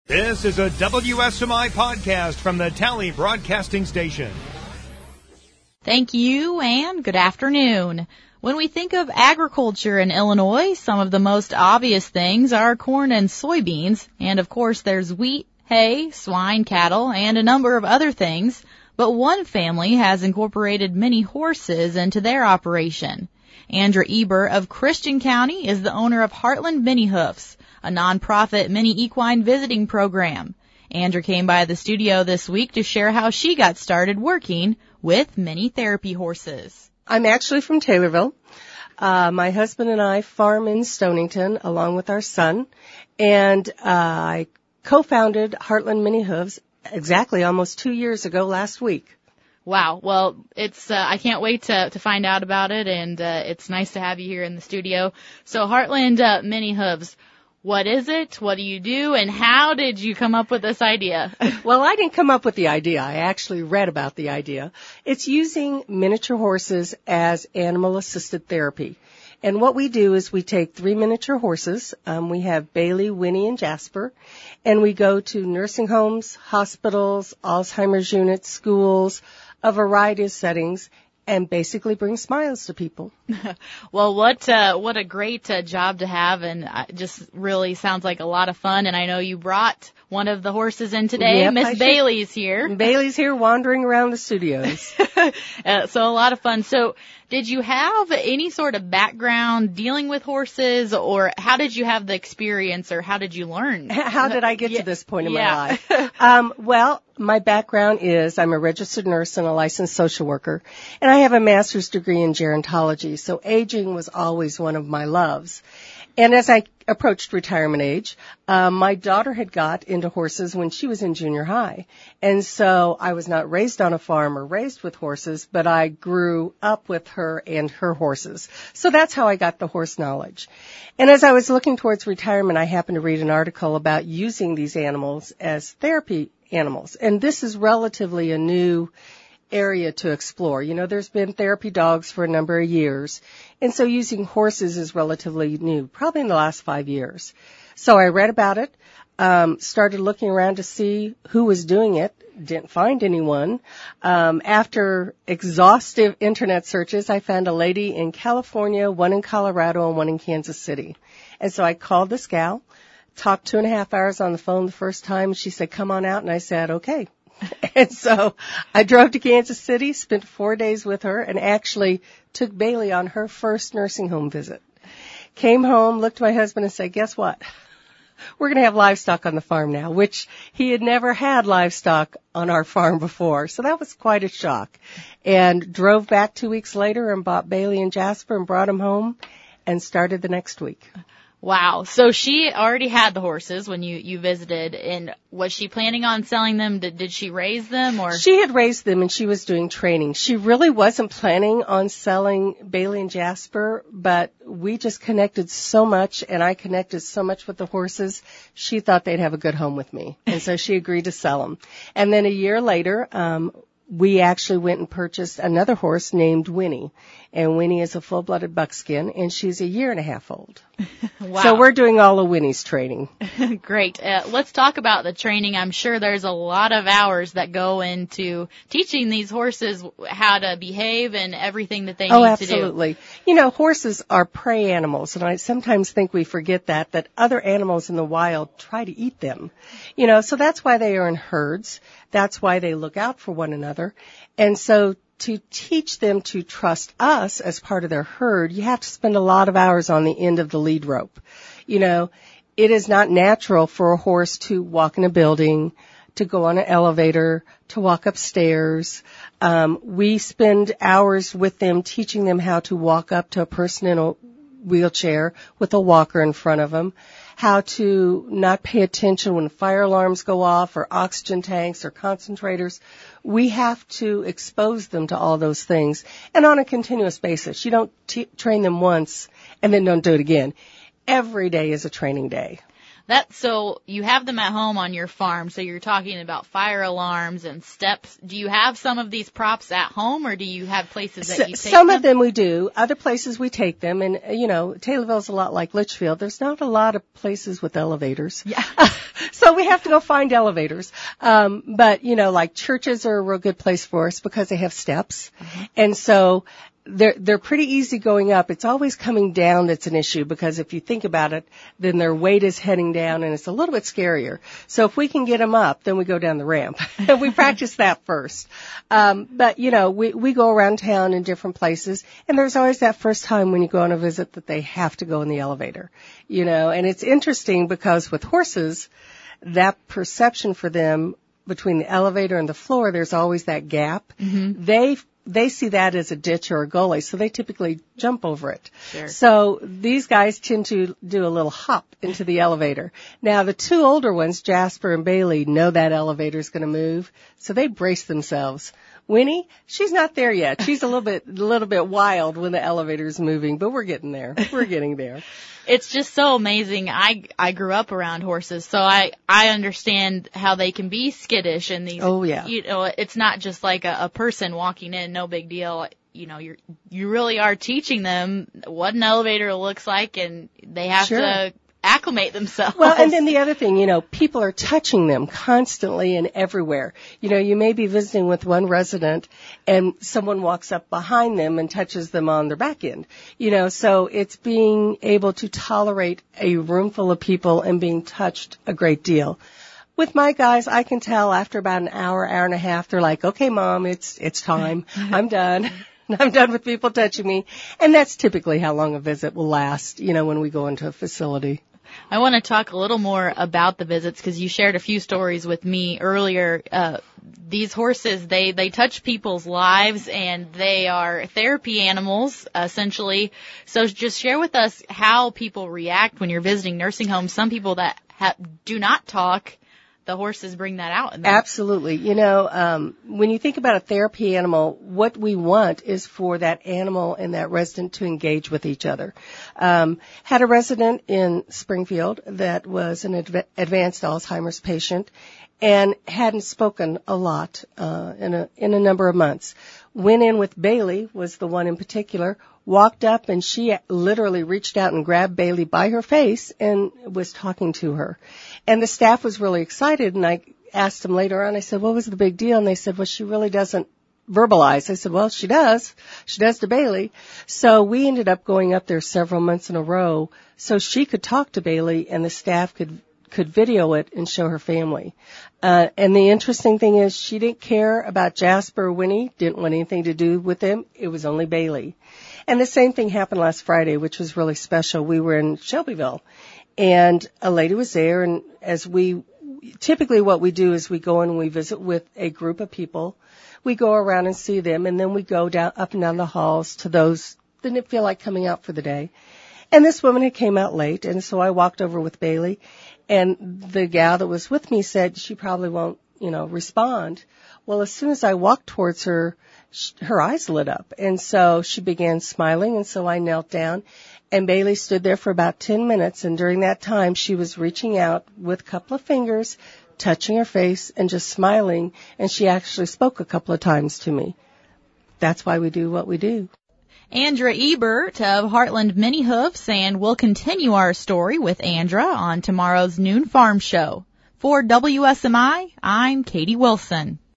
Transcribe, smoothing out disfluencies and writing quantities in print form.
This is a WSMI podcast from the Tally Broadcasting Station. Thank you, and good afternoon. When we think of agriculture in Illinois, some of the most obvious things are corn and soybeans, and of course there's wheat, hay, swine, cattle, and a number of other things. But one family has incorporated many horses into their operation. Andra Eber of Christian County is the owner of Heartland Mini Hoofs, a nonprofit mini equine visiting program. Andra came by the studio this week to share how she got started working with mini therapy horses. I'm actually from Taylorville. My husband and I farm in Stonington along with our son, and I co-founded Heartland Mini Hoofs exactly almost 2 years ago last week. Wow. Well, it's I can't wait to find out about it, and it's nice to have you here in the studio. So Heartland Mini Hoofs, what is it? What do you do? And how did you come up with this idea? Well, I didn't come up with the idea. I actually read about the idea. It's using miniature horses as animal-assisted therapy. And what we do is we take 3 miniature horses. We have Bailey, Winnie, and Jasper. And we go to nursing homes, hospitals, Alzheimer's units, schools, a variety of settings, and basically bring smiles to people. Well, what a great job to have, and just really sounds like a lot of fun. And I know you brought one of the horses in today. Yep, Miss Bailey's here. Bailey's here wandering around the studios. So a lot of fun. So did you have any sort of background dealing with horses, or how did you have the experience, or how did you learn? How did I get to this point in my life? Well, my background is I'm a registered nurse and a licensed social worker, and I have a master's degree in gerontology, so aging was always one of my loves. And as I approached retirement age, my daughter had got into horses when she was in junior high. And so I was not raised on a farm or raised with horses, but I grew up with her and her horses. So that's how I got the horse knowledge. And as I was looking towards retirement, I happened to read an article about using these animals as therapy animals. And this is relatively a new area to explore. You know, there's been therapy dogs for a number of years, and so using horses is relatively new, probably in the last 5 years. So I read about it, started looking around to see who was doing it, didn't find anyone. After exhaustive internet searches, I found a lady in California, one in Colorado, and one in Kansas City. And so I called this gal, talked 2.5 hours on the phone the first time. She said, come on out, and I said, okay. And so I drove to Kansas City, spent 4 days with her, and actually took Bailey on her first nursing home visit. Came home, looked at my husband and said, guess what? We're going to have livestock on the farm now, which he had never had livestock on our farm before. So that was quite a shock. And drove back 2 weeks later and bought Bailey and Jasper and brought them home and started the next week. Wow. So she already had the horses when you visited, and was she planning on selling them? Did she raise them, or? She had raised them and she was doing training. She really wasn't planning on selling Bailey and Jasper, but we just connected so much, and I connected so much with the horses. She thought they'd have a good home with me. And so she agreed to sell them. And then a year later, we actually went and purchased another horse named Winnie. And Winnie is a full-blooded buckskin, and she's 1.5 years old. Wow. So we're doing all of Winnie's training. Great. Let's talk about the training. I'm sure there's a lot of hours that go into teaching these horses how to behave and everything that they need to do. Oh, absolutely. You know, horses are prey animals, and I sometimes think we forget that other animals in the wild try to eat them. You know, so that's why they are in herds. That's why they look out for one another. And so to teach them to trust us as part of their herd, you have to spend a lot of hours on the end of the lead rope. You know, it is not natural for a horse to walk in a building, to go on an elevator, to walk upstairs. We spend hours with them teaching them how to walk up to a person in a wheelchair with a walker in front of them, how to not pay attention when fire alarms go off or oxygen tanks or concentrators. We have to expose them to all those things, and on a continuous basis. You don't train them once and then don't do it again. Every day is a training day. So you have them at home on your farm, so you're talking about fire alarms and steps. Do you have some of these props at home, or do you have places that you take them? Some of them we do. Other places we take them. And, Taylorville's a lot like Litchfield. There's not a lot of places with elevators. Yeah. So we have to go find elevators. But, like churches are a real good place for us because they have steps. Mm-hmm. And so they're pretty easy going up. It's always coming down that's an issue, because if you think about it, then their weight is heading down and it's a little bit scarier. So if we can get them up, then we go down the ramp. And we practice that first. But we go around town in different places, and there's always that first time when you go on a visit that they have to go in the elevator. And it's interesting because with horses, that perception for them between the elevator and the floor, there's always that gap. Mm-hmm. They see that as a ditch or a gully, so they typically jump over it. Sure. So these guys tend to do a little hop into the elevator. Now, the two older ones, Jasper and Bailey, know that elevator's going to move, so they brace themselves. Winnie, she's not there yet. She's a little bit wild when the elevator's moving, but we're getting there. We're getting there. It's just so amazing. I grew up around horses, so I understand how they can be skittish and these. Oh yeah. It's not just like a person walking in, no big deal. You really are teaching them what an elevator looks like, and they have to acclimate themselves. Well, and then the other thing, people are touching them constantly and everywhere. You may be visiting with one resident and someone walks up behind them and touches them on their back end. So it's being able to tolerate a room full of people and being touched a great deal. With my guys, I can tell after about an hour and a half, they're like, okay, Mom, it's time. I'm done. I'm done with people touching me. And that's typically how long a visit will last, when we go into a facility. I want to talk a little more about the visits, because you shared a few stories with me earlier. These horses, they touch people's lives, and they are therapy animals, essentially. So just share with us how people react when you're visiting nursing homes. Some people that do not talk, the horses bring that out in them. Absolutely. When you think about a therapy animal, what we want is for that animal and that resident to engage with each other. Had a resident in Springfield that was an advanced Alzheimer's patient and hadn't spoken a lot in a number of months. Went in with Bailey, was the one in particular, walked up, and she literally reached out and grabbed Bailey by her face and was talking to her. And the staff was really excited, and I asked them later on, I said, what was the big deal? And they said, well, she really doesn't verbalize. I said, well, she does. She does to Bailey. So we ended up going up there several months in a row so she could talk to Bailey and the staff could video it and show her family. And the interesting thing is she didn't care about Jasper or Winnie, didn't want anything to do with them. It was only Bailey. And the same thing happened last Friday, which was really special. We were in Shelbyville, and a lady was there, and typically what we do is we go and we visit with a group of people. We go around and see them, and then we go up and down the halls to those that didn't feel like coming out for the day. And this woman had came out late, and so I walked over with Bailey, and the gal that was with me said she probably won't, respond. Well, as soon as I walked towards her, her eyes lit up, and so she began smiling, and so I knelt down, and Bailey stood there for about 10 minutes, and during that time she was reaching out with a couple of fingers, touching her face, and just smiling, and she actually spoke a couple of times to me. That's why we do what we do. Andra Ebert of Heartland Mini Hoofs, and we'll continue our story with Andra on tomorrow's Noon Farm Show. For WSMI, I'm Katie Wilson.